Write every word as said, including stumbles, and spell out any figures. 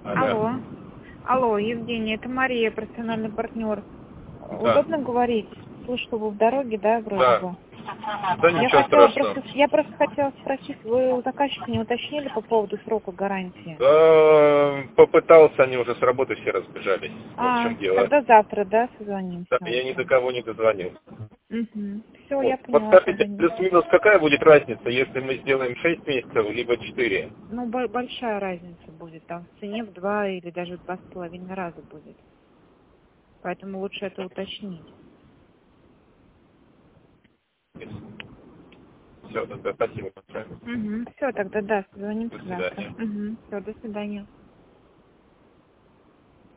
Алло. Алло. Алло, Евгений, это Мария, профессиональный партнер. Да. Удобно говорить? Слышу, что вы в дороге, да, вроде Да. бы? Да Я ничего хотела страшного. просто, я просто хотела спросить, вы у заказчика не уточнили по поводу срока гарантии? Да, попытался, они уже с работы все разбежались. Вот в А, чем дело. тогда завтра, да, созвонимся Да, я ни до утром? кого не дозвонил. Угу. Все, я Вот. поняла, Подскажите, тогда не... плюс-минус какая будет разница, если мы сделаем шесть месяцев, либо четыре? Ну, бо- большая разница будет, там в цене в два или даже в два с половиной раза будет. Поэтому лучше это уточнить. Все, тогда спасибо большое. Угу. Все, тогда да, До созвонимся завтра. свидания. Угу. Все, до свидания.